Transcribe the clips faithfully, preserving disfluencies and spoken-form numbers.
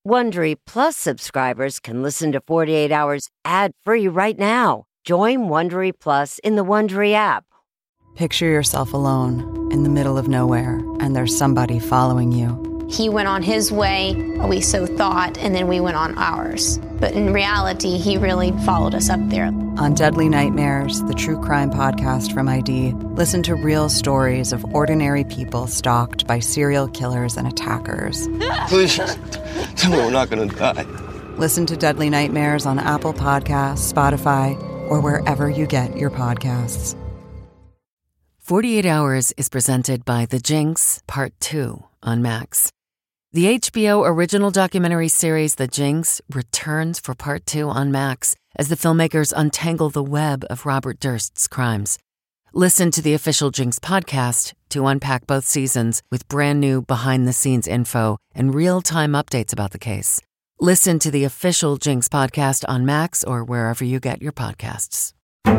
Wondery Plus subscribers can listen to forty-eight hours ad-free right now. Join Wondery Plus in the Wondery app. Picture yourself alone in the middle of nowhere, and there's somebody following you. He went on his way, we so thought, and then we went on ours. But in reality, he really followed us up there. On Deadly Nightmares, the true crime podcast from I D, listen to real stories of ordinary people stalked by serial killers and attackers. Please, tell me we're not going to die. Listen to Deadly Nightmares on Apple Podcasts, Spotify, or wherever you get your podcasts. forty-eight hours is presented by The Jinx, Part two on Max. The H B O original documentary series The Jinx returns for Part two on Max as the filmmakers untangle the web of Robert Durst's crimes. Listen to the official Jinx podcast to unpack both seasons with brand new behind-the-scenes info and real-time updates about the case. Listen to the official Jinx podcast on Max or wherever you get your podcasts.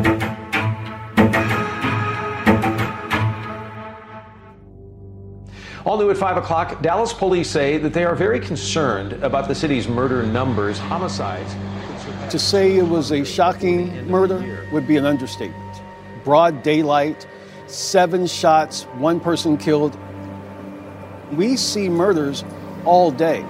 All new at five o'clock, Dallas police say that they are very concerned about the city's murder numbers, homicides. To say it was a shocking murder would be an understatement. Broad daylight, seven shots, one person killed. We see murders all day.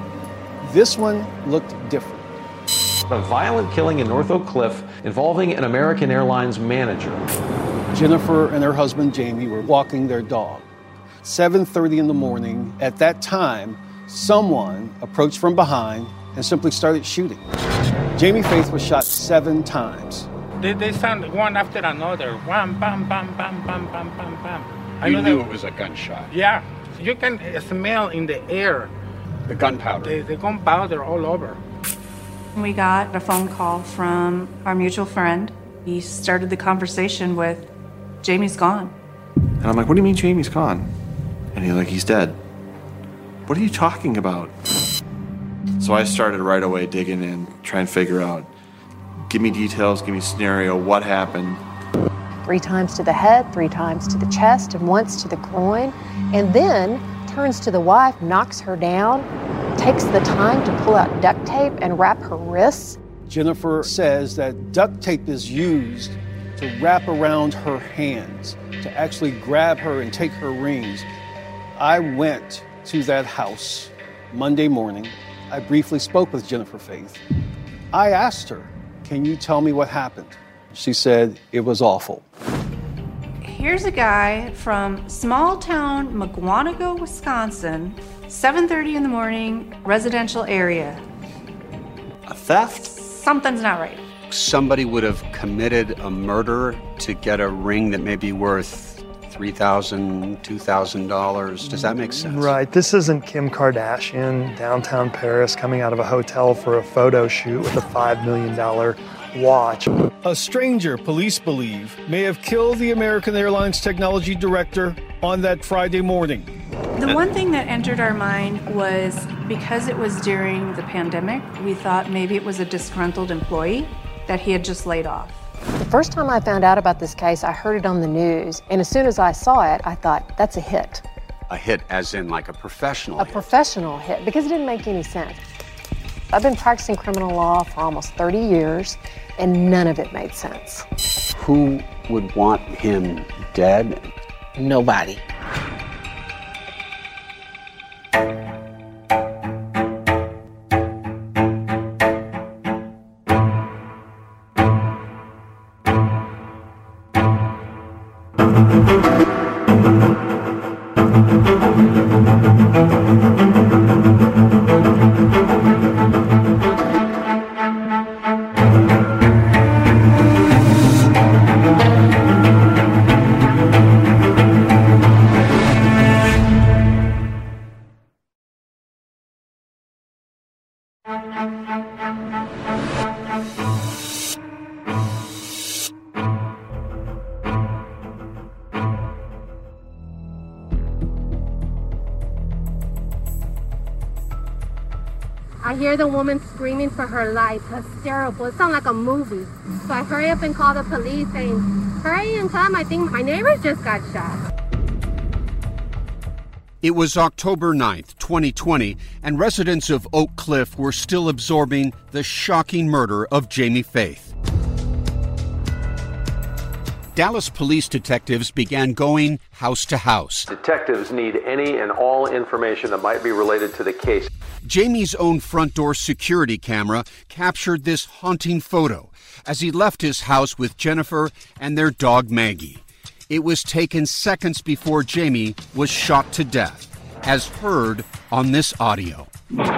This one looked different. A violent killing in North Oak Cliff involving an American Airlines manager. Jennifer and her husband Jamie were walking their dog. seven thirty in the morning. At that time, someone approached from behind and simply started shooting. Jamie Faith was shot seven times. They, they sound one after another. Wham, bam, bam, bam, bam, bam, bam, bam. I you know knew that, it was a gunshot. Yeah. You can smell in the air. The gunpowder. The, the gunpowder all over. We got a phone call from our mutual friend. He started the conversation with, Jamie's gone. And I'm like, what do you mean Jamie's gone? And he's like, he's dead. What are you talking about? So I started right away digging in, trying to figure out, give me details, give me a scenario, what happened. Three times to the head, three times to the chest, and once to the groin, and then turns to the wife, knocks her down, takes the time to pull out duct tape and wrap her wrists. Jennifer says that duct tape is used to wrap around her hands, to actually grab her and take her rings. I went to that house Monday morning. I briefly spoke with Jennifer Faith. I asked her, can you tell me what happened? She said it was awful. Here's a guy from small town Mugwanago, Wisconsin, seven thirty in the morning, residential area. A theft? Something's not right. Somebody would have committed a murder to get a ring that may be worth three thousand dollars, two thousand dollars. Does that make sense? Right. This isn't Kim Kardashian, downtown Paris, coming out of a hotel for a photo shoot with a five million dollars watch. A stranger, police believe, may have killed the American Airlines technology director on that Friday morning. The one thing that entered our mind was because it was during the pandemic, we thought maybe it was a disgruntled employee that he had just laid off. The first time I found out about this case, I heard it on the news, and as soon as I saw it, I thought, that's a hit. A hit as in like a professional A hit. professional hit, because it didn't make any sense. I've been practicing criminal law for almost thirty years, and none of it made sense. Who would want him dead? Nobody. I hear the woman screaming for her life, hysterical. It sounds like a movie. So I hurry up and call the police saying, hurry and come, I think my neighbor just got shot. It was October ninth, twenty twenty, and residents of Oak Cliff were still absorbing the shocking murder of Jamie Faith. Dallas police detectives began going house to house. Detectives need any and all information that might be related to the case. Jamie's own front door security camera captured this haunting photo as he left his house with Jennifer and their dog Maggie. It was taken seconds before Jamie was shot to death, as heard on this audio.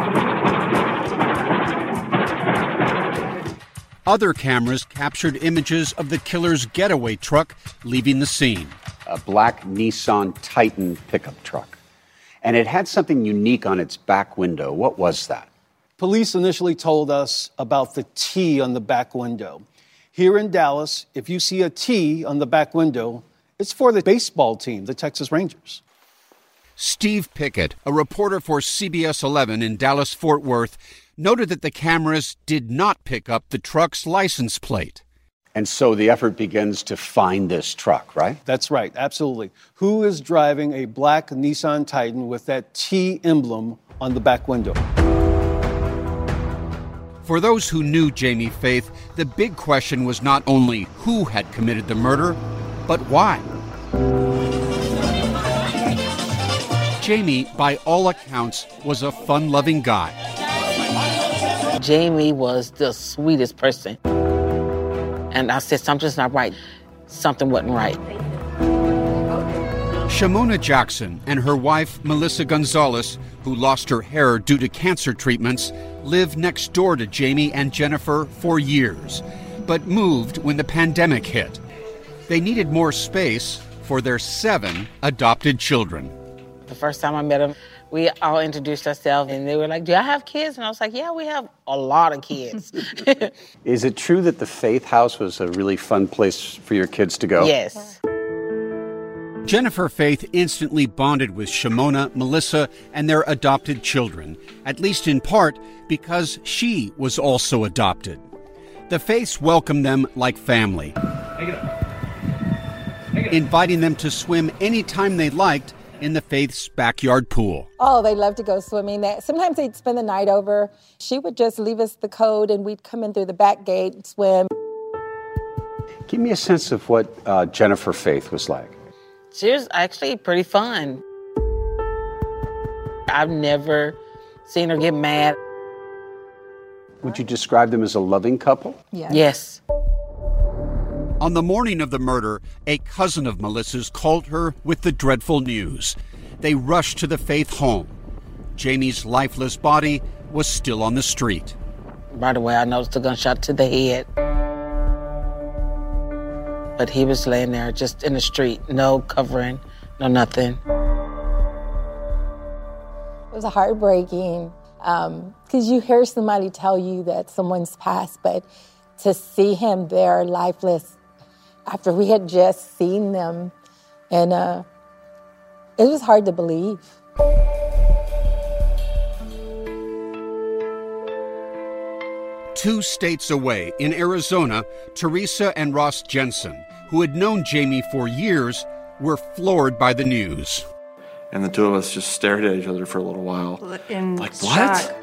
Other cameras captured images of the killer's getaway truck leaving the scene. A black Nissan Titan pickup truck. And it had something unique on its back window. What was that? Police initially told us about the T on the back window. Here in Dallas, if you see a T on the back window, it's for the baseball team, the Texas Rangers. Steve Pickett, a reporter for C B S eleven in Dallas-Fort Worth, noted that the cameras did not pick up the truck's license plate. And so the effort begins to find this truck, right? That's right, absolutely. Who is driving a black Nissan Titan with that T emblem on the back window? For those who knew Jamie Faith, the big question was not only who had committed the murder, but why. Jamie, by all accounts, was a fun-loving guy. Jamie was the sweetest person. And I said, something's not right. Something wasn't right. Shamona Jackson and her wife, Melissa Gonzalez, who lost her hair due to cancer treatments, lived next door to Jamie and Jennifer for years, but moved when the pandemic hit. They needed more space for their seven adopted children. The first time I met them, we all introduced ourselves, and they were like, do I have kids? And I was like, yeah, we have a lot of kids. Is it true that the Faith House was a really fun place for your kids to go? Yes. Jennifer Faith instantly bonded with Shamona, Melissa, and their adopted children, at least in part because she was also adopted. The Faiths welcomed them like family, inviting them to swim anytime they liked in the Faith's backyard pool. Oh, they love to go swimming. Sometimes they'd spend the night over. She would just leave us the code and we'd come in through the back gate and swim. Give me a sense of what uh, Jennifer Faith was like. She was actually pretty fun. I've never seen her get mad. Would you describe them as a loving couple? Yes. Yes. On the morning of the murder, a cousin of Melissa's called her with the dreadful news. They rushed to the Faith home. Jamie's lifeless body was still on the street. Right away, I noticed a gunshot to the head. But he was laying there just in the street, no covering, no nothing. It was heartbreaking because um, you hear somebody tell you that someone's passed, but to see him there lifeless after we had just seen them, and uh, it was hard to believe. Two states away, in Arizona, Teresa and Ross Jensen, who had known Jamie for years, were floored by the news. And the two of us just stared at each other for a little while. In like, shock. what?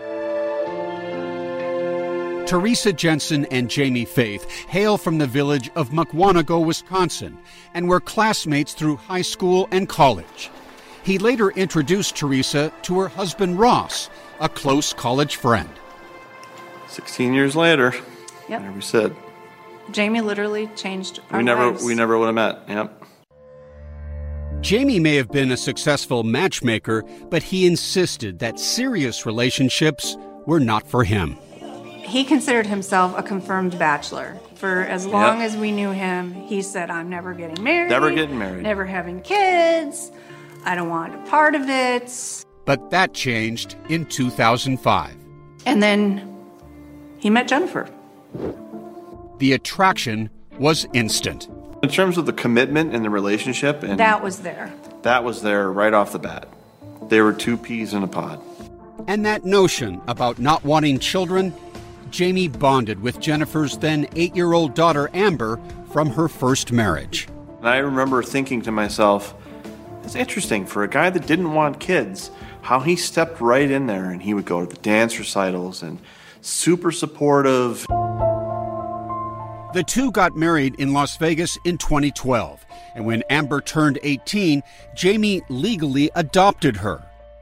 Teresa Jensen and Jamie Faith hail from the village of Mukwonago, Wisconsin, and were classmates through high school and college. He later introduced Teresa to her husband Ross, a close college friend. Sixteen years later, yep. There we said. Jamie literally changed our we never, lives. We never would have met, yep. Jamie may have been a successful matchmaker, but he insisted that serious relationships were not for him. He considered himself a confirmed bachelor. For as long Yep. as we knew him, he said, I'm never getting married. Never getting married. Never having kids. I don't want a part of it. But that changed in two thousand five. And then he met Jennifer. The attraction was instant. In terms of the commitment in the relationship, and That was there. that was there right off the bat. They were two peas in a pod. And that notion about not wanting children, Jamie bonded with Jennifer's then eight-year-old daughter, Amber, from her first marriage. And I remember thinking to myself, It's interesting for a guy that didn't want kids, how he stepped right in there and he would go to the dance recitals and super supportive. The two got married in Las Vegas in twenty twelve, and when Amber turned eighteen, Jamie legally adopted her.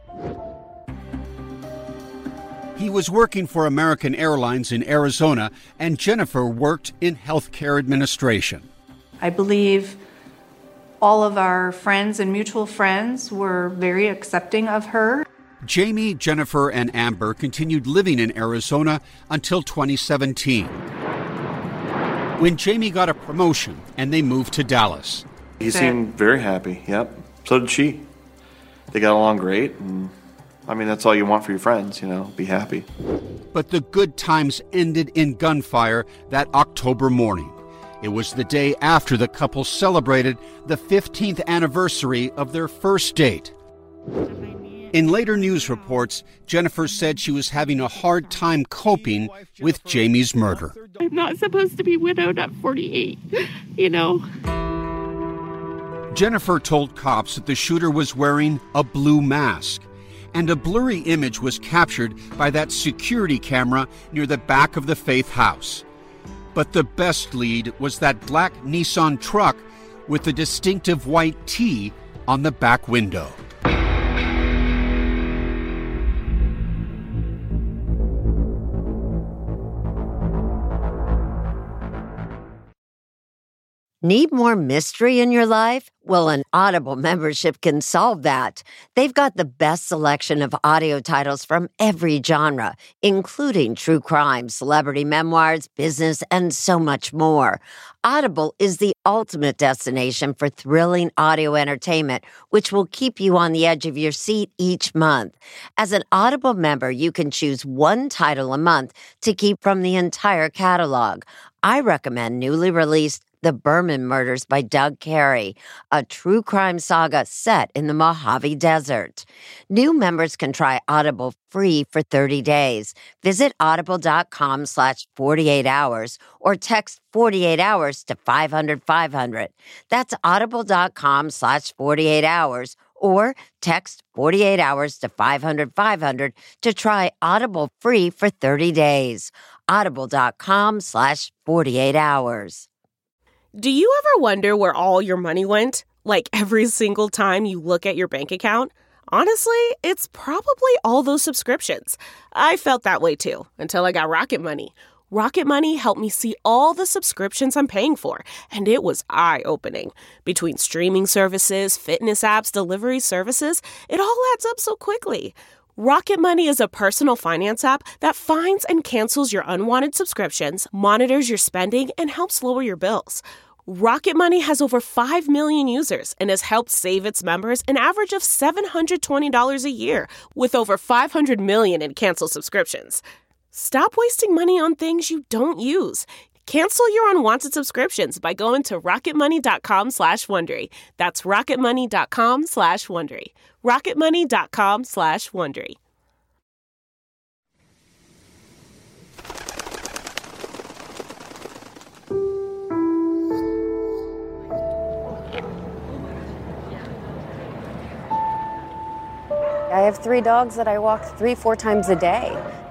He was working for American Airlines in Arizona, and Jennifer worked in healthcare administration. I believe all of our friends and mutual friends were very accepting of her. Jamie, Jennifer, and Amber continued living in Arizona until twenty seventeen. When Jamie got a promotion and they moved to Dallas. He seemed very happy, yep. So did she. They got along great, and I mean, that's all you want for your friends, you know, be happy. But the good times ended in gunfire that October morning. It was the day after the couple celebrated the fifteenth anniversary of their first date. In later news reports, Jennifer said she was having a hard time coping with Jamie's murder. I'm not supposed to be widowed at forty-eight, you know. Jennifer told cops that the shooter was wearing a blue mask, and a blurry image was captured by that security camera near the back of the Faith house. But the best lead was that black Nissan truck with the distinctive white T on the back window. Need more mystery in your life? Well, an Audible membership can solve that. They've got the best selection of audio titles from every genre, including true crime, celebrity memoirs, business, and so much more. Audible is the ultimate destination for thrilling audio entertainment, which will keep you on the edge of your seat each month. As an Audible member, you can choose one title a month to keep from the entire catalog. I recommend newly released The Berman Murders by Doug Carey, a true crime saga set in the Mojave Desert. New members can try Audible free for thirty days. Visit audible.com slash 48 hours or text forty-eight hours to five hundred five hundred. That's audible.com slash 48 hours or text forty-eight hours to five hundred five hundred to try Audible free for thirty days. Audible.com slash 48 hours. Do you ever wonder where all your money went? Like every single time you look at your bank account? Honestly, it's probably all those subscriptions. I felt that way too, until I got Rocket Money. Rocket Money helped me see all the subscriptions I'm paying for, and it was eye-opening. Between streaming services, fitness apps, delivery services, it all adds up so quickly. Rocket Money is a personal finance app that finds and cancels your unwanted subscriptions, monitors your spending, and helps lower your bills. Rocket Money has over five million users and has helped save its members an average of seven hundred twenty dollars a year, with over five hundred million in canceled subscriptions. Stop wasting money on things you don't use. Cancel your unwanted subscriptions by going to rocketmoney.com slash Wondery. That's rocketmoney.com slash Wondery. rocketmoney.com slash Wondery. I have three dogs that I walk three, four times a day.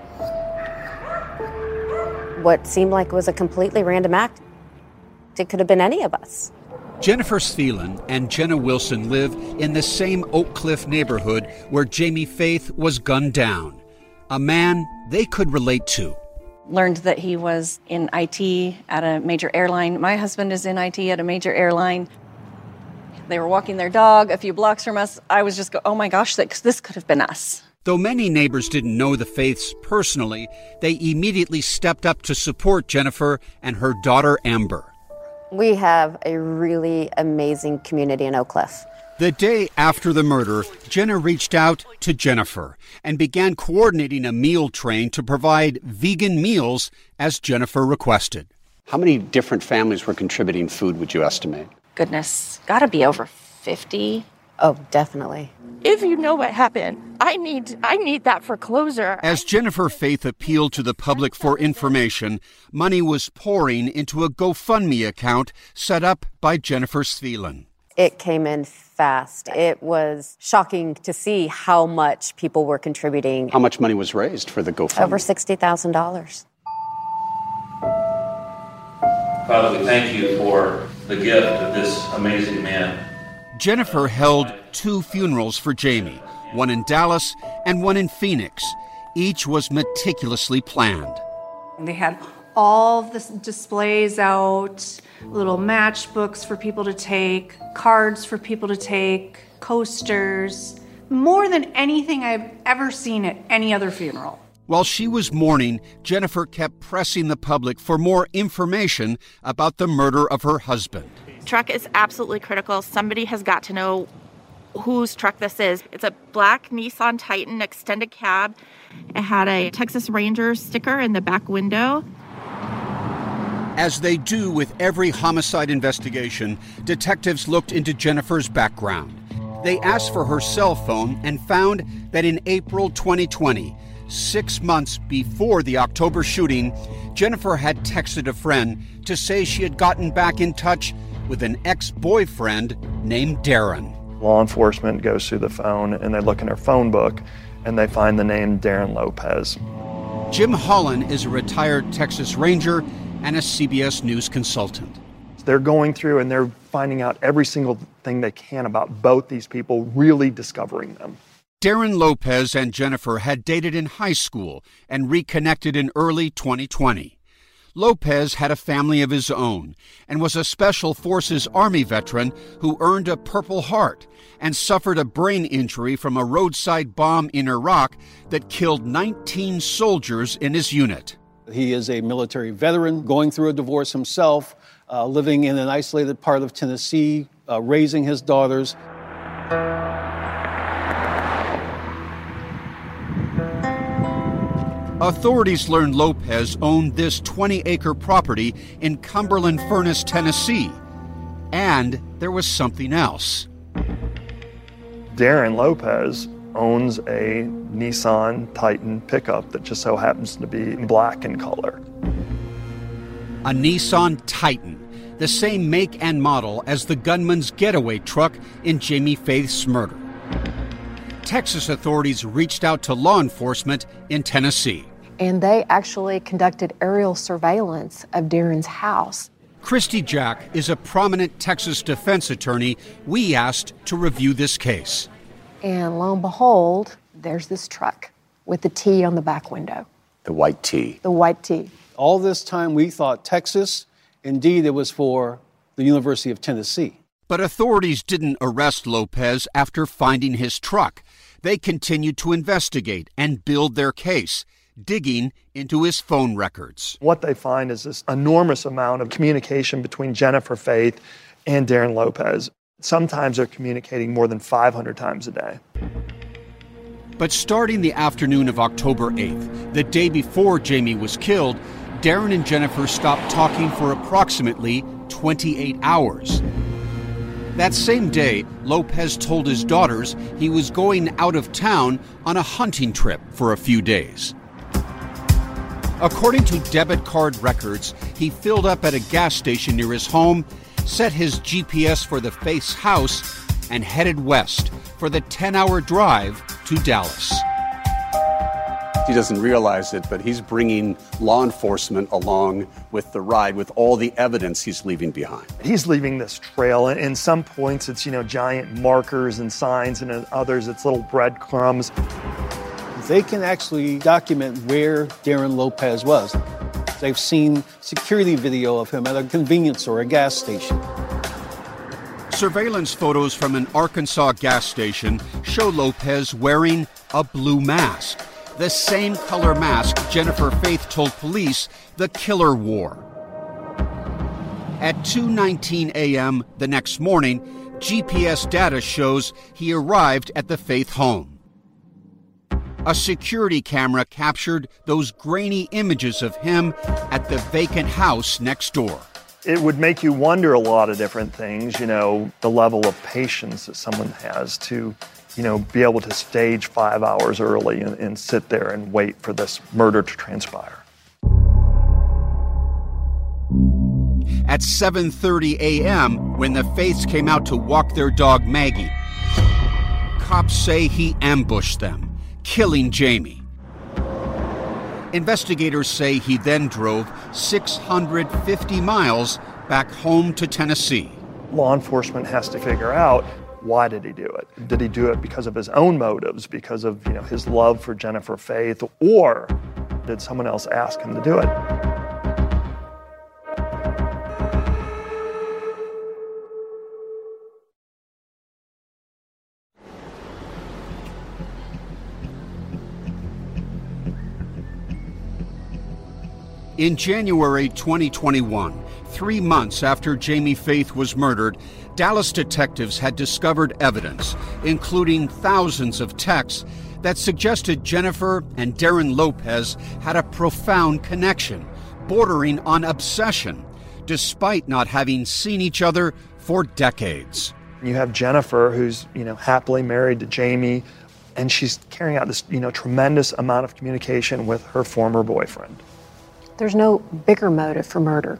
What seemed like was a completely random act. It could have been any of us. Jennifer Sthelan and Jenna Wilson live in the same Oak Cliff neighborhood where Jamie Faith was gunned down. A man they could relate to. Learned that he was in I T at a major airline. My husband is in I T at a major airline. They were walking their dog a few blocks from us. I was just go, oh my gosh, this could have been us. Though many neighbors didn't know the Faiths personally, they immediately stepped up to support Jennifer and her daughter Amber. We have a really amazing community in Oak Cliff. The day after the murder, Jenna reached out to Jennifer and began coordinating a meal train to provide vegan meals as Jennifer requested. How many different families were contributing food, would you estimate? Goodness, gotta be over fifty. Oh, definitely. If you know what happened, I need I need that for closure. As Jennifer Faith appealed to the public for information, money was pouring into a GoFundMe account set up by Jennifer Sthelan. It came in fast. It was shocking to see how much people were contributing. How much money was raised for the GoFundMe? Over sixty thousand dollars. Father, we thank you for the gift of this amazing man. Jennifer held two funerals for Jamie, one in Dallas and one in Phoenix. Each was meticulously planned. They had all the displays out, little matchbooks for people to take, cards for people to take, coasters. More than anything I've ever seen at any other funeral. While she was mourning, Jennifer kept pressing the public for more information about the murder of her husband. Truck is absolutely critical. Somebody has got to know whose truck this is. It's a black Nissan Titan extended cab. It had a Texas Ranger sticker in the back window. As they do with every homicide investigation, detectives looked into Jennifer's background. They asked for her cell phone and found that in April twenty twenty, six months before the October shooting, Jennifer had texted a friend to say she had gotten back in touch with an ex-boyfriend named Darren. Law enforcement goes through the phone and they look in her phone book and they find the name Darren Lopez. Jim Holland is a retired Texas Ranger and a C B S News consultant. They're going through and they're finding out every single thing they can about both these people, really discovering them. Darren Lopez and Jennifer had dated in high school and reconnected in early twenty twenty. Lopez had a family of his own and was a Special Forces Army veteran who earned a Purple Heart and suffered a brain injury from a roadside bomb in Iraq that killed nineteen soldiers in his unit. He is a military veteran going through a divorce himself, uh, living in an isolated part of Tennessee, uh, raising his daughters. Authorities learned Lopez owned this twenty-acre property in Cumberland Furnace, Tennessee. And there was something else. Darren Lopez owns a Nissan Titan pickup that just so happens to be black in color. A Nissan Titan, the same make and model as the gunman's getaway truck in Jamie Faith's murder. Texas authorities reached out to law enforcement in Tennessee. And they actually conducted aerial surveillance of Darren's house. Christy Jack is a prominent Texas defense attorney we asked to review this case. And lo and behold, there's this truck with the T on the back window. The white T. The white T. All this time we thought Texas. Indeed, it was for the University of Tennessee. But authorities didn't arrest Lopez after finding his truck. They continued to investigate and build their case, digging into his phone records. What they find is this enormous amount of communication between Jennifer Faith and Darren Lopez. Sometimes they're communicating more than five hundred times a day. But starting the afternoon of October eighth, the day before Jamie was killed, Darren and Jennifer stopped talking for approximately twenty-eight hours. That same day, Lopez told his daughters he was going out of town on a hunting trip for a few days. According to debit card records, he filled up at a gas station near his home, set his G P S for the Faith's house, and headed west for the ten-hour drive to Dallas. He doesn't realize it, but he's bringing law enforcement along with the ride with all the evidence he's leaving behind. He's leaving this trail, and in some points it's, you know, giant markers and signs, and in others it's little breadcrumbs. They can actually document where Darren Lopez was. They've seen security video of him at a convenience store, a gas station. Surveillance photos from an Arkansas gas station show Lopez wearing a blue mask, the same color mask Jennifer Faith told police the killer wore. At two nineteen a.m. the next morning, G P S data shows he arrived at the Faith home. A security camera captured those grainy images of him at the vacant house next door. It would make you wonder a lot of different things, you know, the level of patience that someone has to, you know, be able to stage five hours early and, and sit there and wait for this murder to transpire. at seven thirty a.m. when the Faiths came out to walk their dog Maggie. Cops say he ambushed them, killing Jamie. Investigators say he then drove six hundred fifty miles back home to Tennessee. Law enforcement has to figure out, why did he do it? Did he do it because of his own motives, because of, you know, his love for Jennifer Faith, or did someone else ask him to do it? In January twenty twenty-one, three months after Jamie Faith was murdered, Dallas detectives had discovered evidence, including thousands of texts, that suggested Jennifer and Darren Lopez had a profound connection, bordering on obsession, despite not having seen each other for decades. You have Jennifer, who's, you know, happily married to Jamie, and she's carrying out this, you know, tremendous amount of communication with her former boyfriend. There's no bigger motive for murder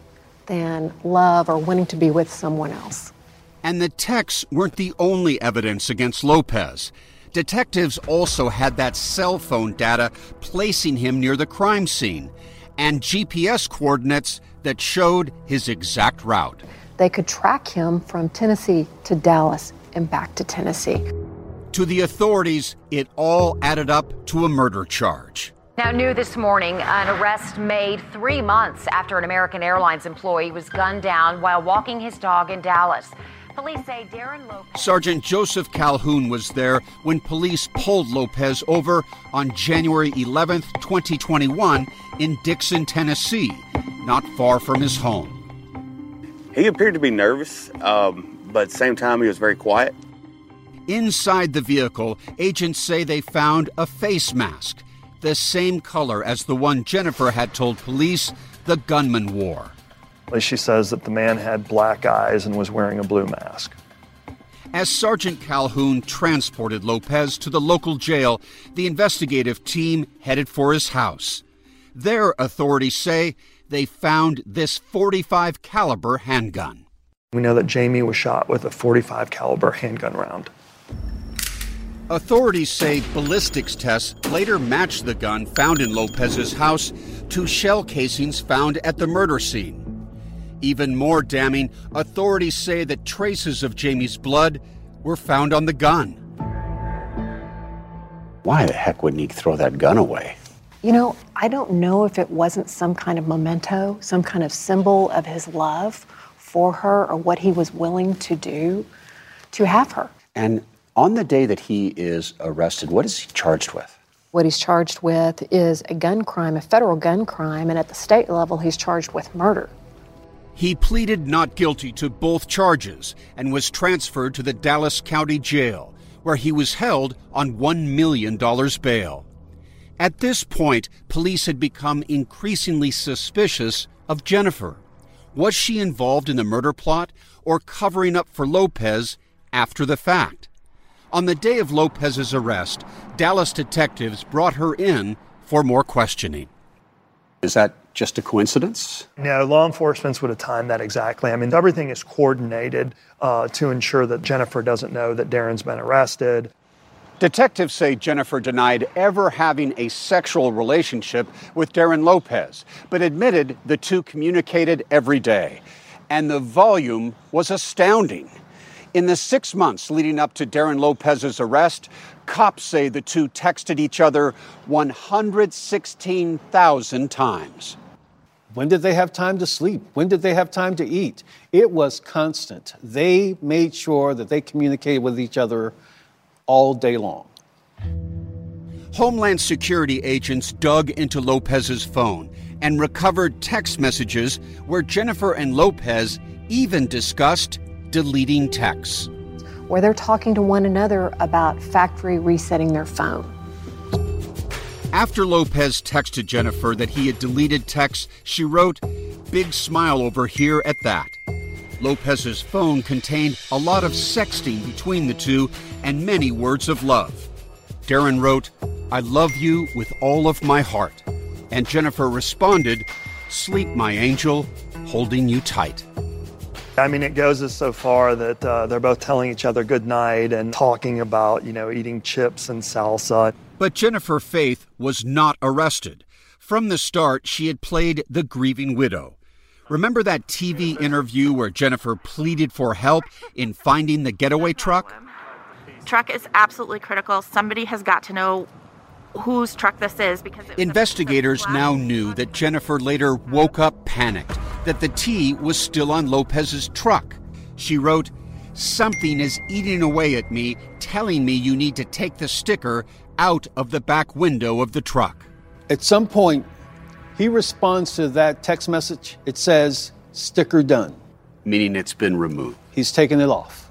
than love or wanting to be with someone else. And the texts weren't the only evidence against Lopez. Detectives also had that cell phone data placing him near the crime scene and G P S coordinates that showed his exact route. They could track him from Tennessee to Dallas and back to Tennessee. To the authorities, it all added up to a murder charge. Now, new this morning, an arrest made three months after an American Airlines employee was gunned down while walking his dog in Dallas. Police say Darren Lopez... Sergeant Joseph Calhoun was there when police pulled Lopez over on January eleventh, twenty twenty-one in Dixon, Tennessee, not far from his home. He appeared to be nervous, um, but at the same time, he was very quiet. Inside the vehicle, agents say they found a face mask, the same color as the one Jennifer had told police the gunman wore. She says that the man had black eyes and was wearing a blue mask. As Sergeant Calhoun transported Lopez to the local jail, the investigative team headed for his house. There, authorities say, they found this forty-five caliber handgun. We know that Jamie was shot with a forty-five caliber handgun round. Authorities say ballistics tests later matched the gun found in Lopez's house to shell casings found at the murder scene. Even more damning, authorities say that traces of Jamie's blood were found on the gun. Why the heck wouldn't he throw that gun away? You know, I don't know if it wasn't some kind of memento, some kind of symbol of his love for her, or what he was willing to do to have her. And on the day that he is arrested, what is he charged with? What he's charged with is a gun crime, a federal gun crime, and at the state level, he's charged with murder. He pleaded not guilty to both charges and was transferred to the Dallas County Jail, where he was held on one million dollars bail. At this point, police had become increasingly suspicious of Jennifer. Was she involved in the murder plot or covering up for Lopez after the fact? On the day of Lopez's arrest, Dallas detectives brought her in for more questioning. Is that just a coincidence? No, law enforcement would have timed that exactly. I mean, everything is coordinated uh, to ensure that Jennifer doesn't know that Darren's been arrested. Detectives say Jennifer denied ever having a sexual relationship with Darren Lopez, but admitted the two communicated every day. And the volume was astounding. In the six months leading up to Darren Lopez's arrest, cops say the two texted each other one hundred sixteen thousand times. When did they have time to sleep? When did they have time to eat? It was constant. They made sure that they communicated with each other all day long. Homeland Security agents dug into Lopez's phone and recovered text messages where Jennifer and Lopez even discussed deleting texts. Where they're talking to one another about factory resetting their phone. After Lopez texted Jennifer that he had deleted texts, she wrote, "Big smile over here at that." Lopez's phone contained a lot of sexting between the two and many words of love. Darren wrote, "I love you with all of my heart." And Jennifer responded, "Sleep, my angel. holding you tight. I mean, it goes as so far that uh, they're both telling each other good night and talking about, you know, eating chips and salsa. But Jennifer Faith was not arrested. From the start, she had played the grieving widow. Remember that T V interview where Jennifer pleaded for help in finding the getaway truck? Truck is absolutely critical. Somebody has got to know whose truck this is because it was Investigators now knew that Jennifer later woke up panicked, that the T was still on Lopez's truck. She wrote, "Something is eating away at me, telling me you need to take the sticker out of the back window of the truck." At some point, he responds to that text message. It says, "Sticker done." Meaning it's been removed. He's taken it off.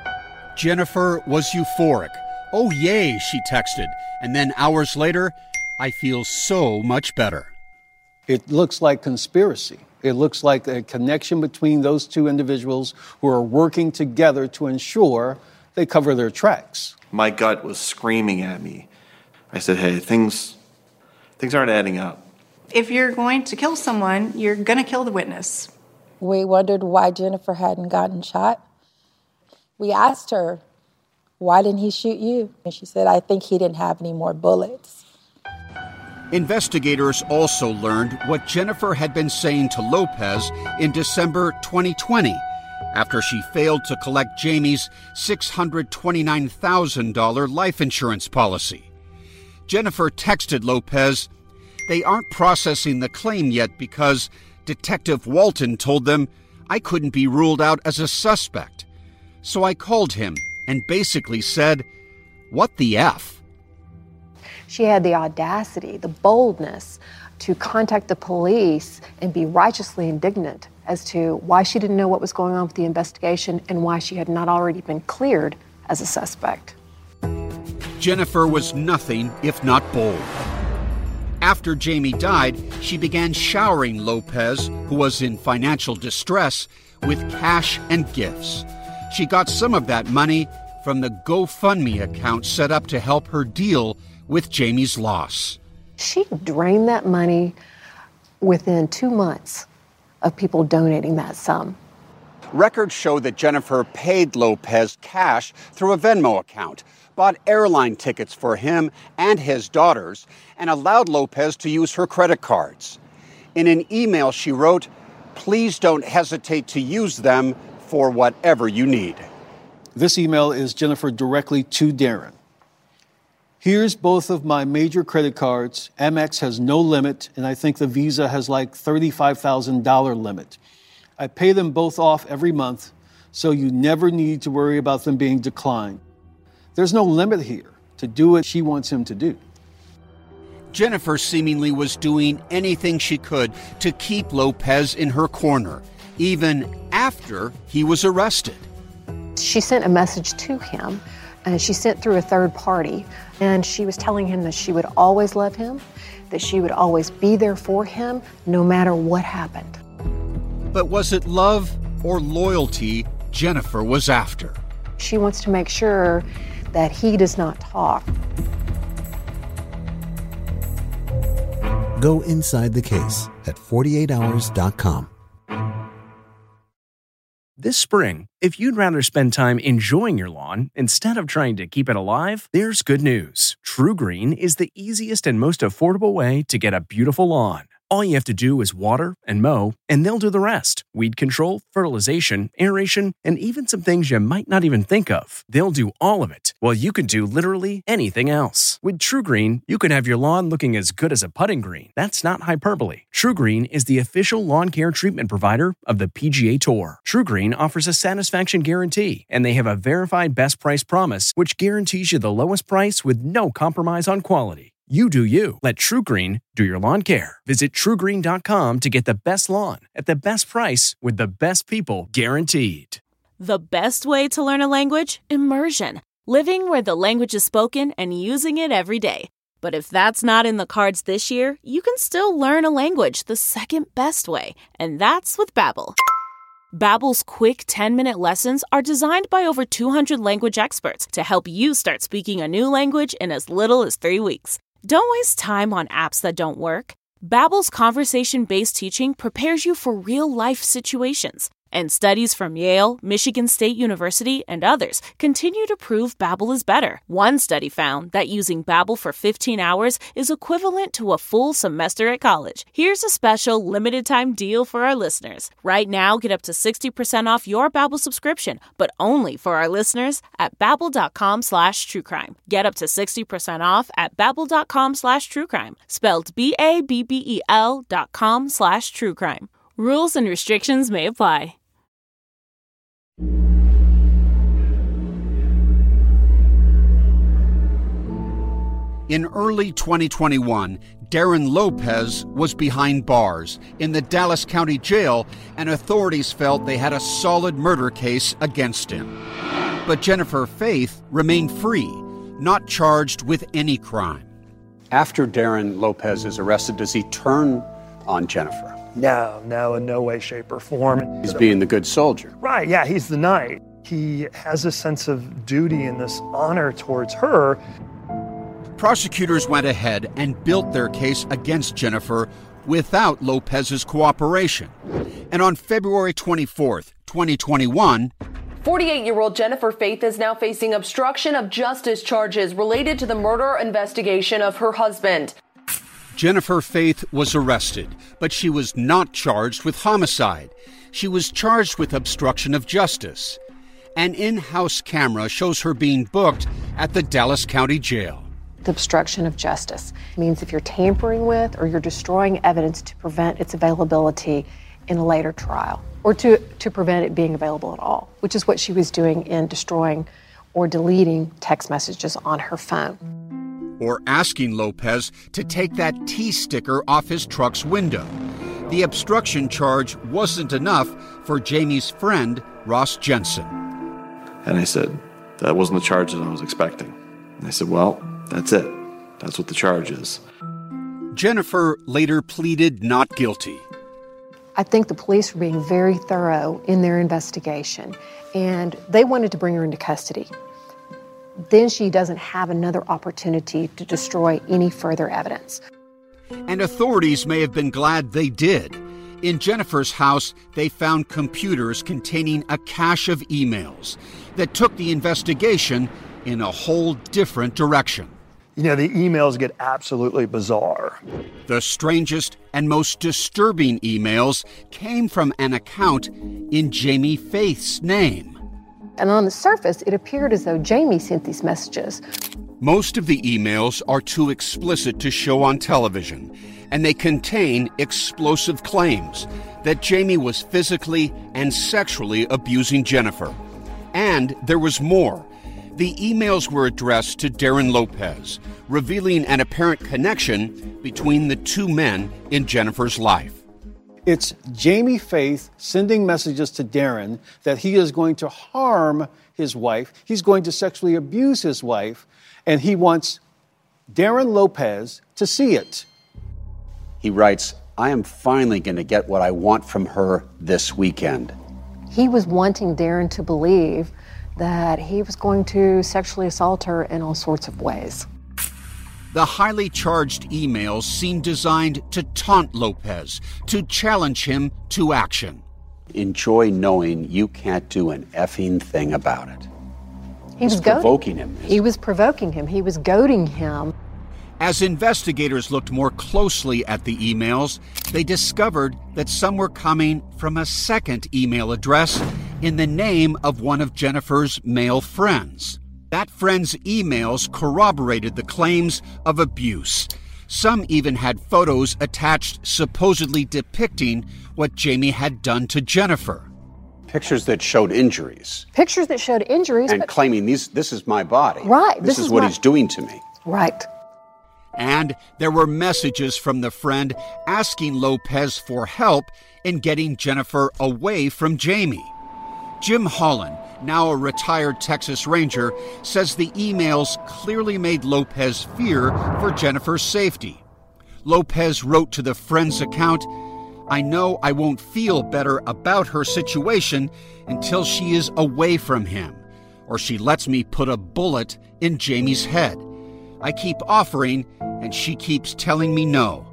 Jennifer was euphoric. "Oh, yay," she texted. And then hours later, "I feel so much better." It looks like conspiracy. It looks like a connection between those two individuals who are working together to ensure they cover their tracks. My gut was screaming at me. I said, hey, things, things aren't adding up. If you're going to kill someone, you're going to kill the witness. We wondered why Jennifer hadn't gotten shot. We asked her, why didn't he shoot you? And she said, I think he didn't have any more bullets. Investigators also learned what Jennifer had been saying to Lopez in December twenty twenty, after she failed to collect Jamie's six hundred twenty-nine thousand dollars life insurance policy. Jennifer texted Lopez, "They aren't processing the claim yet because Detective Walton told them I couldn't be ruled out as a suspect. So I called him and basically said, what the F?" She had the audacity, the boldness to contact the police and be righteously indignant as to why she didn't know what was going on with the investigation and why she had not already been cleared as a suspect. Jennifer was nothing if not bold. After Jamie died, she began showering Lopez, who was in financial distress, with cash and gifts. She got some of that money from the GoFundMe account set up to help her deal with Jamie's loss. She drained that money within two months of people donating that sum. Records show that Jennifer paid Lopez cash through a Venmo account, bought airline tickets for him and his daughters, and allowed Lopez to use her credit cards. In an email, she wrote, "Please don't hesitate to use them for whatever you need." This email is Jennifer directly to Darren. "Here's both of my major credit cards. Amex has no limit, and I think the Visa has like thirty-five thousand dollars limit. I pay them both off every month, so you never need to worry about them being declined. There's no limit here to do what she wants him to do." Jennifer seemingly was doing anything she could to keep Lopez in her corner, even after he was arrested. She sent a message to him, and she sent through a third party, and she was telling him that she would always love him, that she would always be there for him, no matter what happened. But was it love or loyalty Jennifer was after? She wants to make sure that he does not talk. Go inside the case at forty-eight hours dot com. This spring, if you'd rather spend time enjoying your lawn instead of trying to keep it alive, there's good news. TruGreen is the easiest and most affordable way to get a beautiful lawn. All you have to do is water and mow, and they'll do the rest. Weed control, fertilization, aeration, and even some things you might not even think of. They'll do all of it, while you can do literally anything else. With TruGreen, you can have your lawn looking as good as a putting green. That's not hyperbole. TruGreen is the official lawn care treatment provider of the P G A Tour. TruGreen offers a satisfaction guarantee, and they have a verified best price promise, which guarantees you the lowest price with no compromise on quality. You do you. Let TruGreen do your lawn care. Visit True Green dot com to get the best lawn at the best price with the best people guaranteed. The best way to learn a language? Immersion. Living where the language is spoken and using it every day. But if that's not in the cards this year, you can still learn a language the second best way, and that's with Babbel. Babbel's quick ten-minute lessons are designed by over two hundred language experts to help you start speaking a new language in as little as three weeks. Don't waste time on apps that don't work. Babbel's conversation-based teaching prepares you for real-life situations. And studies from Yale, Michigan State University, and others continue to prove Babbel is better. One study found that using Babbel for fifteen hours is equivalent to a full semester at college. Here's a special limited-time deal for our listeners. Right now, get up to sixty percent off your Babbel subscription, but only for our listeners at babbel.com slash truecrime. Get up to sixty percent off at babbel.com slash truecrime. Spelled B A B B E L dot com slash truecrime. Rules and restrictions may apply. In early twenty twenty-one, Darren Lopez was behind bars in the Dallas County Jail, and authorities felt they had a solid murder case against him. But Jennifer Faith remained free, not charged with any crime. After Darren Lopez is arrested, does he turn on Jennifer? No, no, in no way, shape, or form. He's being the good soldier. Right, yeah, he's the knight. He has a sense of duty and this honor towards her. Prosecutors went ahead and built their case against Jennifer without Lopez's cooperation. And on February twenty-fourth, twenty twenty-one, forty-eight-year-old Jennifer Faith is now facing obstruction of justice charges related to the murder investigation of her husband. Jennifer Faith was arrested, but she was not charged with homicide. She was charged with obstruction of justice. An in-house camera shows her being booked at the Dallas County Jail. The obstruction of justice means if you're tampering with or you're destroying evidence to prevent its availability in a later trial, or to, to prevent it being available at all, which is what she was doing in destroying or deleting text messages on her phone. Or asking Lopez to take that T sticker off his truck's window. The obstruction charge wasn't enough for Jamie's friend, Ross Jensen. And I said, that wasn't the charge that I was expecting. And I said, well, that's it. That's what the charge is. Jennifer later pleaded not guilty. I think the police were being very thorough in their investigation, and they wanted to bring her into custody. Then she doesn't have another opportunity to destroy any further evidence. And authorities may have been glad they did. In Jennifer's house, they found computers containing a cache of emails that took the investigation in a whole different direction. You know, the emails get absolutely bizarre. The strangest and most disturbing emails came from an account in Jamie Faith's name. And on the surface, it appeared as though Jamie sent these messages. Most of the emails are too explicit to show on television, and they contain explosive claims that Jamie was physically and sexually abusing Jennifer. And there was more. The emails were addressed to Darren Lopez, revealing an apparent connection between the two men in Jennifer's life. It's Jamie Faith sending messages to Darren that he is going to harm his wife, he's going to sexually abuse his wife, and he wants Darren Lopez to see it. He writes, I am finally going to get what I want from her this weekend. He was wanting Darren to believe that he was going to sexually assault her in all sorts of ways. The highly charged emails seemed designed to taunt Lopez, to challenge him to action. Enjoy knowing you can't do an effing thing about it. He He's was goading. provoking him. He was provoking him. He was goading him. As investigators looked more closely at the emails, they discovered that some were coming from a second email address in the name of one of Jennifer's male friends. That friend's emails corroborated the claims of abuse. Some even had photos attached supposedly depicting what Jamie had done to Jennifer. Pictures that showed injuries. Pictures that showed injuries. And but... claiming, these, this is my body. Right. This, this is, is what my... he's doing to me. Right. And there were messages from the friend asking Lopez for help in getting Jennifer away from Jamie. Jim Holland, now a retired Texas Ranger, says the emails clearly made Lopez fear for Jennifer's safety. Lopez wrote to the friend's account, I know I won't feel better about her situation until she is away from him, or she lets me put a bullet in Jamie's head. I keep offering, and she keeps telling me no.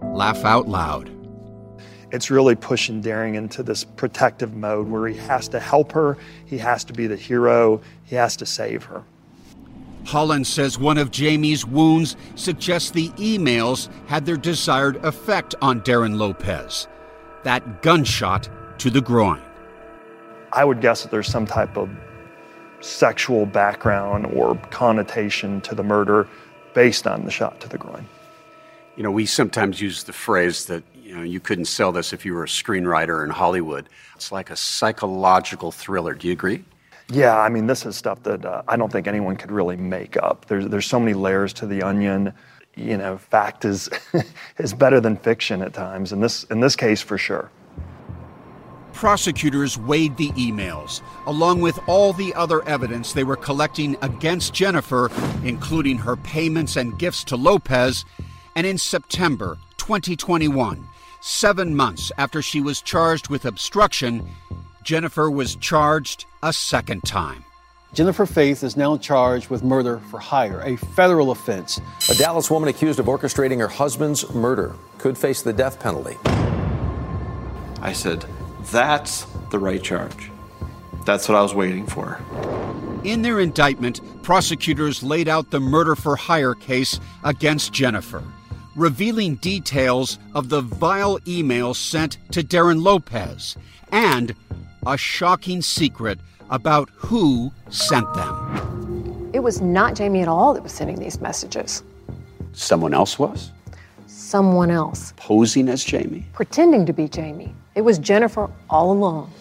laugh out loud. It's really pushing Darren into this protective mode where he has to help her, he has to be the hero, he has to save her. Holland says one of Jamie's wounds suggests the emails had their desired effect on Darren Lopez. That gunshot to the groin. I would guess that there's some type of sexual background or connotation to the murder based on the shot to the groin. You know, we sometimes use the phrase that, you know, you couldn't sell this if you were a screenwriter in Hollywood. It's like a psychological thriller. Do you agree? Yeah, I mean, this is stuff that uh, I don't think anyone could really make up. There's there's so many layers to the onion. You know, fact is is better than fiction at times. In this in this case, for sure. Prosecutors weighed the emails, along with all the other evidence they were collecting against Jennifer, including her payments and gifts to Lopez. And in September twenty twenty-one, seven months after she was charged with obstruction, Jennifer was charged a second time. Jennifer Faith is now charged with murder for hire, a federal offense. A Dallas woman accused of orchestrating her husband's murder could face the death penalty. I said, that's the right charge. That's what I was waiting for. In their indictment, prosecutors laid out the murder for hire case against Jennifer, revealing details of the vile emails sent to Darren Lopez and a shocking secret about who sent them. It was not Jamie at all that was sending these messages. Someone else was? Someone else. Posing as Jamie? Pretending to be Jamie. It was Jennifer all along.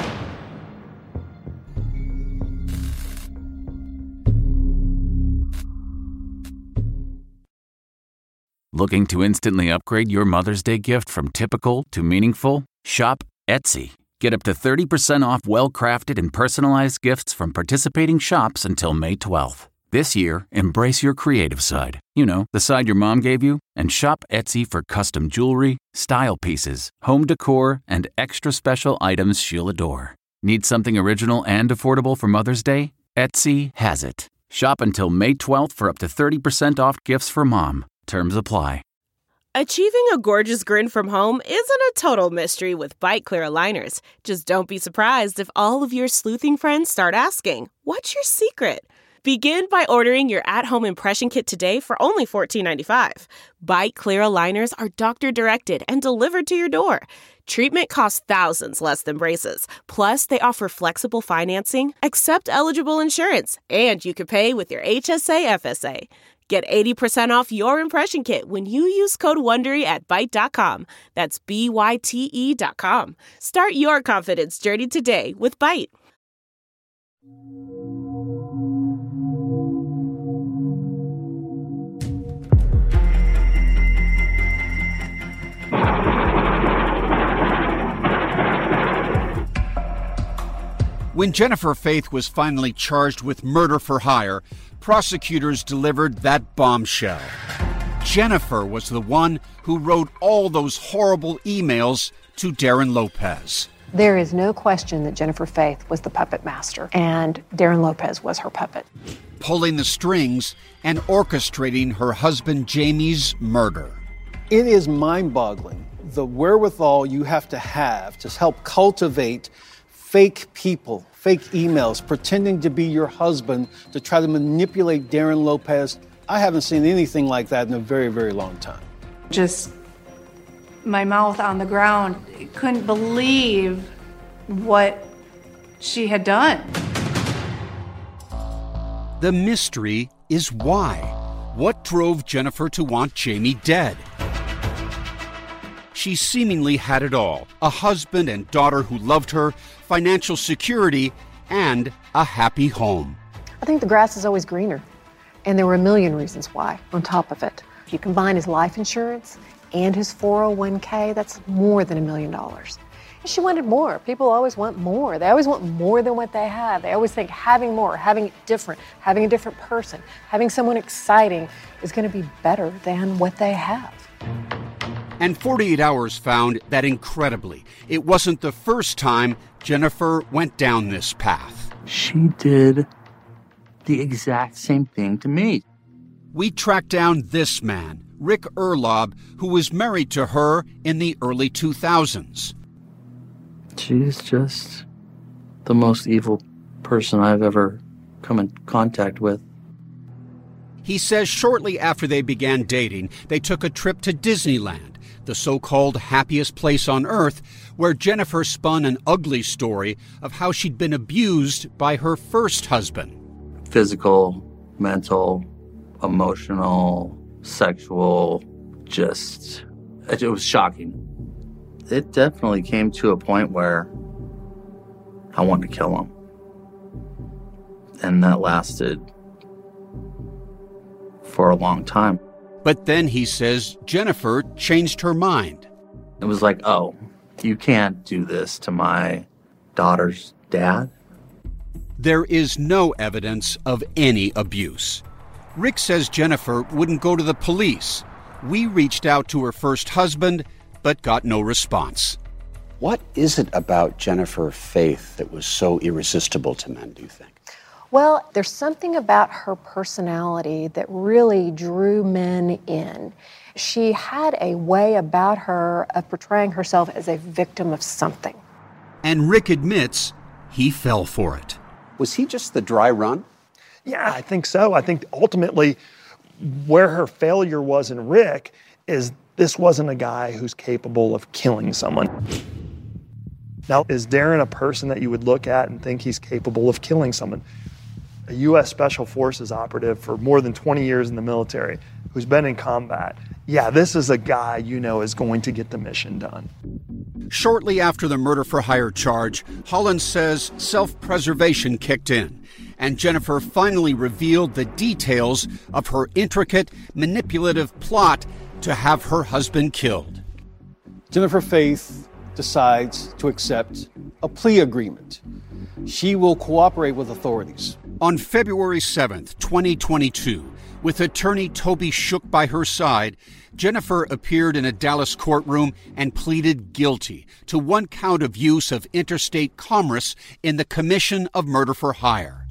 Looking to instantly upgrade your Mother's Day gift from typical to meaningful? Shop Etsy. Get up to thirty percent off well-crafted and personalized gifts from participating shops until May twelfth. This year, embrace your creative side. You know, the side your mom gave you. And shop Etsy for custom jewelry, style pieces, home decor, and extra special items she'll adore. Need something original and affordable for Mother's Day? Etsy has it. Shop until May twelfth for up to thirty percent off gifts for mom. Terms apply. Achieving a gorgeous grin from home isn't a total mystery with Bite Clear aligners. Just don't be surprised if all of your sleuthing friends start asking, "What's your secret?" Begin by ordering your at-home impression kit today for only fourteen ninety-five. Bite Clear aligners are doctor-directed and delivered to your door. Treatment costs thousands less than braces. Plus, they offer flexible financing, accept eligible insurance, and you can pay with your H S A F S A. Get eighty percent off your impression kit when you use code WONDERY at Byte dot com. That's B Y T E dot com. Start your confidence journey today with Byte. When Jennifer Faith was finally charged with murder for hire, prosecutors delivered that bombshell. Jennifer was the one who wrote all those horrible emails to Darren Lopez. There is no question that Jennifer Faith was the puppet master, and Darren Lopez was her puppet. Pulling the strings and orchestrating her husband Jamie's murder. It is mind-boggling, the wherewithal you have to have to help cultivate fake people, fake emails, pretending to be your husband to try to manipulate Darren Lopez. I haven't seen anything like that in a very, very long time. Just my mouth on the ground. Couldn't believe what she had done. The mystery is why. What drove Jennifer to want Jamie dead? She seemingly had it all. A husband and daughter who loved her, financial security, and a happy home. I think the grass is always greener. And there were a million reasons why, on top of it. If you combine his life insurance and his four oh one k, that's more than a million dollars. And she wanted more. People always want more. They always want more than what they have. They always think having more, having it different, having a different person, having someone exciting is going to be better than what they have. And forty-eight hours found that, incredibly, it wasn't the first time Jennifer went down this path. She did the exact same thing to me. We tracked down this man, Rick Erlob, who was married to her in the early two thousands. She's just the most evil person I've ever come in contact with. He says shortly after they began dating, they took a trip to Disneyland, the so-called happiest place on earth, where Jennifer spun an ugly story of how she'd been abused by her first husband. Physical, mental, emotional, sexual, just, it was shocking. It definitely came to a point where I wanted to kill him. And that lasted for a long time. But then, he says, Jennifer changed her mind. It was like, oh, you can't do this to my daughter's dad. There is no evidence of any abuse. Rick says Jennifer wouldn't go to the police. We reached out to her first husband, but got no response. What is it about Jennifer Faith that was so irresistible to men, do you think? Well, there's something about her personality that really drew men in. She had a way about her of portraying herself as a victim of something. And Rick admits he fell for it. Was he just the dry run? Yeah, I think so. I think ultimately where her failure was in Rick is this wasn't a guy who's capable of killing someone. Now, is Darren a person that you would look at and think he's capable of killing someone? A U S Special Forces operative for more than twenty years in the military who's been in combat. Yeah, this is a guy you know is going to get the mission done. Shortly after the murder-for-hire charge, Holland says self-preservation kicked in, and Jennifer finally revealed the details of her intricate, manipulative plot to have her husband killed. Jennifer Faith decides to accept a plea agreement. She will cooperate with authorities. On February seventh, twenty twenty-two, with attorney Toby Shook by her side, Jennifer appeared in a Dallas courtroom and pleaded guilty to one count of use of interstate commerce in the commission of murder for hire.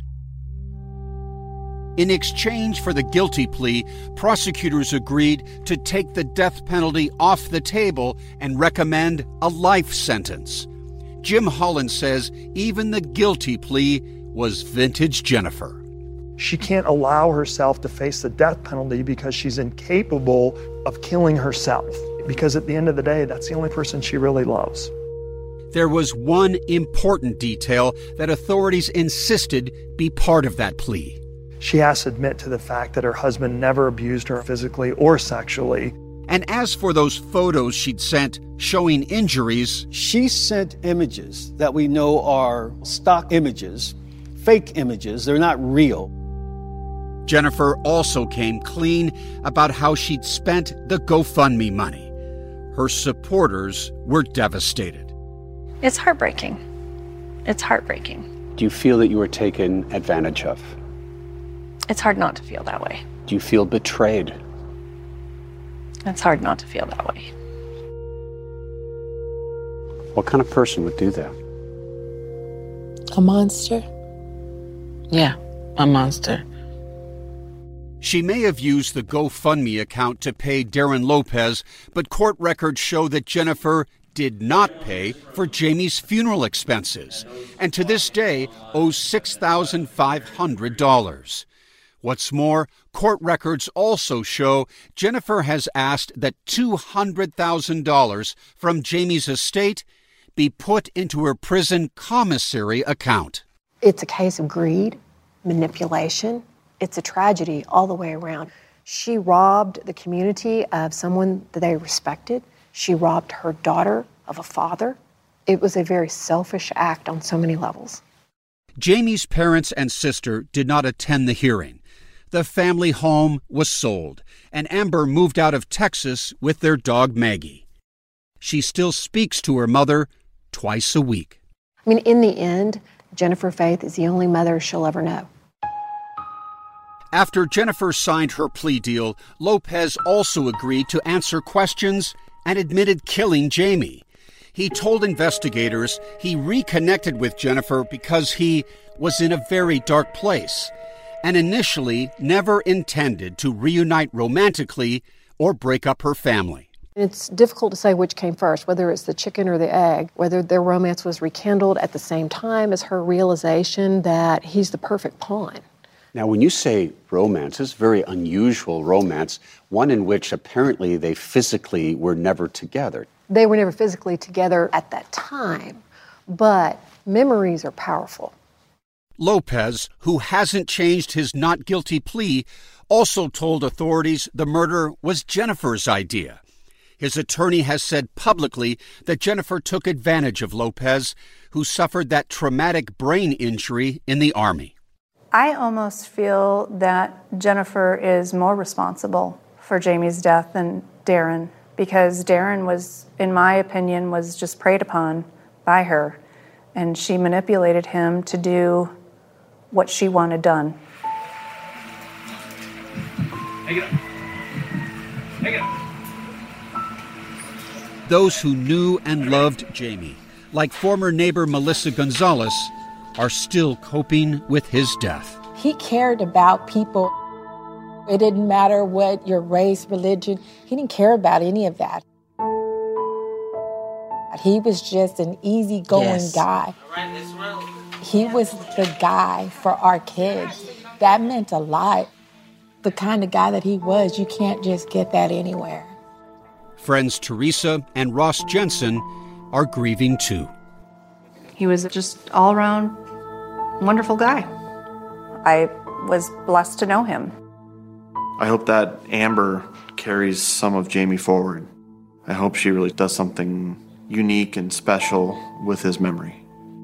In exchange for the guilty plea, prosecutors agreed to take the death penalty off the table and recommend a life sentence. Jim Holland says even the guilty plea was vintage Jennifer. She can't allow herself to face the death penalty because she's incapable of killing herself. Because at the end of the day, that's the only person she really loves. There was one important detail that authorities insisted be part of that plea. She has to admit to the fact that her husband never abused her physically or sexually. And as for those photos she'd sent showing injuries, she sent images that we know are stock images, fake images. They're not real. Jennifer also came clean about how she'd spent the GoFundMe money. Her supporters were devastated. It's heartbreaking. It's heartbreaking. Do you feel that you were taken advantage of? It's hard not to feel that way. Do you feel betrayed? It's hard not to feel that way. What kind of person would do that? A monster? Yeah, a monster. She may have used the GoFundMe account to pay Darren Lopez, but court records show that Jennifer did not pay for Jamie's funeral expenses, and to this day owes six thousand five hundred dollars. What's more, court records also show Jennifer has asked that two hundred thousand dollars from Jamie's estate be put into her prison commissary account. It's a case of greed, manipulation. It's a tragedy all the way around. She robbed the community of someone that they respected. She robbed her daughter of a father. It was a very selfish act on so many levels. Jamie's parents and sister did not attend the hearing. The family home was sold, and Amber moved out of Texas with their dog Maggie. She still speaks to her mother twice a week. I mean, in the end, Jennifer Faith is the only mother she'll ever know. After Jennifer signed her plea deal, Lopez also agreed to answer questions and admitted killing Jamie. He told investigators he reconnected with Jennifer because he was in a very dark place and initially never intended to reunite romantically or break up her family. It's difficult to say which came first, whether it's the chicken or the egg, whether their romance was rekindled at the same time as her realization that he's the perfect pawn. Now, when you say romance, it's a very unusual romance, one in which apparently they physically were never together. They were never physically together at that time, but memories are powerful. Lopez, who hasn't changed his not guilty plea, also told authorities the murder was Jennifer's idea. His attorney has said publicly that Jennifer took advantage of Lopez, who suffered that traumatic brain injury in the Army. I almost feel that Jennifer is more responsible for Jamie's death than Darren, because Darren was, in my opinion, was just preyed upon by her, and she manipulated him to do what she wanted done. Take it up. Take it up. Those who knew and loved Jamie, like former neighbor Melissa Gonzalez, are still coping with his death. He cared about people. It didn't matter what your race, religion. He didn't care about any of that. He was just an easygoing Yes. guy. He was the guy for our kids. That meant a lot. The kind of guy that he was, you can't just get that anywhere. Friends Teresa and Ross Jensen are grieving too. He was just all-around wonderful guy. I was blessed to know him. I hope that Amber carries some of Jamie forward. I hope she really does something unique and special with his memory.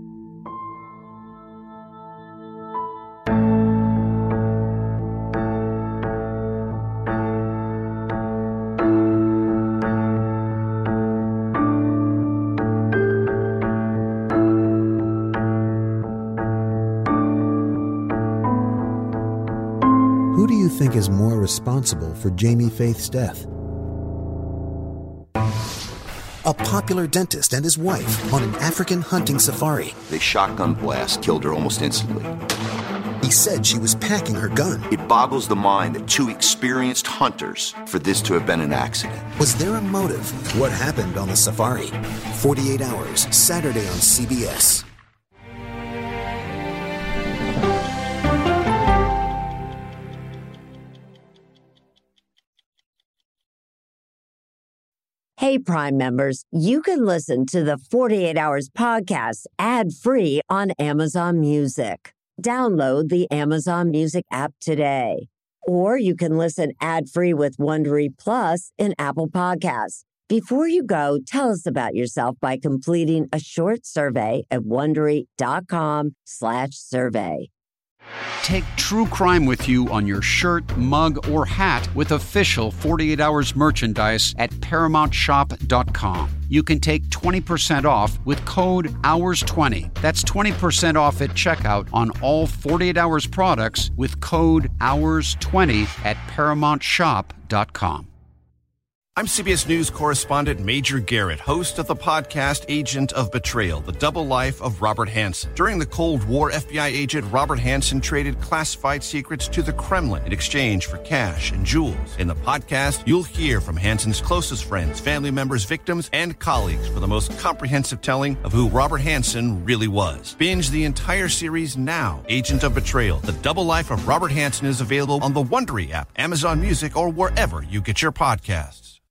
Who do you think is more responsible for Jamie Faith's death? A popular dentist and his wife on an African hunting safari. The shotgun blast killed her almost instantly. He said she was packing her gun. It boggles the mind that two experienced hunters for this to have been an accident. Was there a motive? What happened on the safari? forty-eight hours, Saturday on C B S. Hey, Prime members, you can listen to the forty-eight hours podcast ad-free on Amazon Music. Download the Amazon Music app today. Or you can listen ad-free with Wondery Plus in Apple Podcasts. Before you go, tell us about yourself by completing a short survey at Wondery.com slash survey. Take true crime with you on your shirt, mug, or hat with official forty-eight hours merchandise at Paramount Shop dot com. You can take twenty percent off with code hours twenty. That's twenty percent off at checkout on all forty-eight hours products with code hours twenty at Paramount Shop dot com. I'm C B S News correspondent Major Garrett, host of the podcast Agent of Betrayal, The Double Life of Robert Hanssen. During the Cold War, F B I agent Robert Hanssen traded classified secrets to the Kremlin in exchange for cash and jewels. In the podcast, you'll hear from Hanssen's closest friends, family members, victims, and colleagues for the most comprehensive telling of who Robert Hanssen really was. Binge the entire series now. Agent of Betrayal, The Double Life of Robert Hanssen is available on the Wondery app, Amazon Music, or wherever you get your podcasts.